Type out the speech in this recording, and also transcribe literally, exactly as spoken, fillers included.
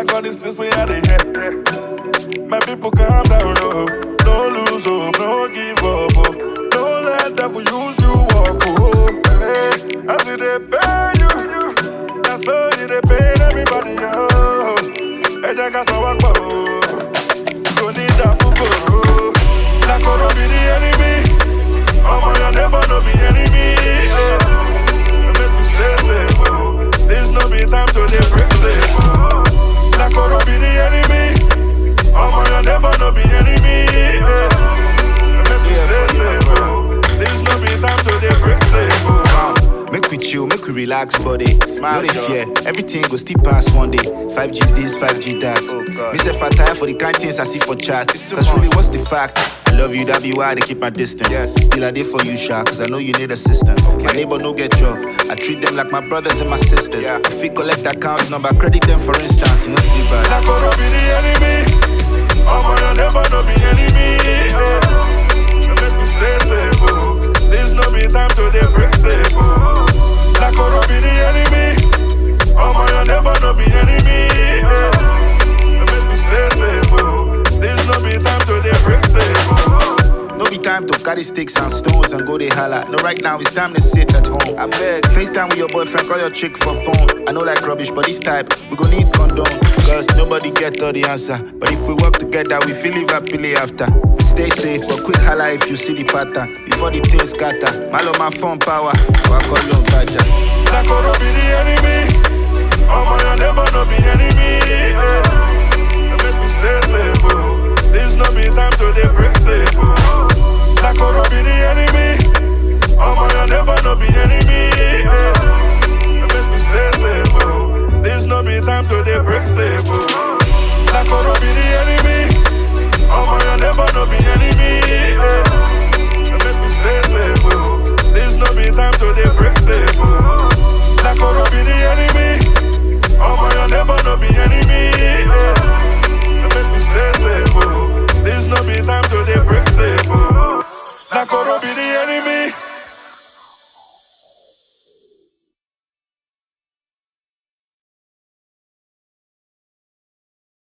Fuck all these things we had in here. My people calm down, no. No lose hope, no give up, oh. Don't let devil use you, walk, oh. Hey, I see they pay you. That's how they pay everybody, oh. Hey, they got some work, oh. Don't need that for go. Like gonna be the enemy. Oh my, your neighbor no be enemy. Yeah. Make me stay safe, oh. This no be time to dey break safe, oh. Like gonna be the enemy. Oh my, your neighbor no be enemy. Yeah. Make me stay safe, oh. This no be time to dey break safe, oh. Make we chill, make we relax, body. No dey fear, everything go still pass one day. five G this, five G that. Oh, me say I tire for the kind things I see for chat. That's really what's the fact. I love you, that be why they keep my distance. Yes. Still I did for you, Sha, cause I know you need assistance. Okay. My neighbor no get job. I treat them like my brothers and my sisters. Yeah. If we collect account number, credit them for instance, you know still bad. Like gonna be the enemy. Oh my, your neighbor no be enemy. Yeah. Make me stay safe, oh. This no be time to dey break safe, oh. Like gonna be the enemy. Oh my, your neighbor no be enemy. Yeah. Make me stay safe, oh. This no be time to dey break safe, oh. No be time to carry sticks and stones and go dey holla. No, right now it's time to sit at home. I beg, FaceTime with your boyfriend, call your chick for phone. I know like rubbish, but this type, we gon' need condom. Cause nobody get all the answer. But if we work together, we feel live happily after. Stay safe, but quick holla if you see the pattern. Before the things scatter, malo my phone power. I call you Baja. Like gonna be the enemy. Oh my, your neighbor no be enemy. Yeah. Make me stay safe, oh. This no be time to dey break safe, oh. Like gonna be the enemy. Oh my, your neighbor no be enemy. Yeah. Make me stay safe, oh. This no be time to dey break.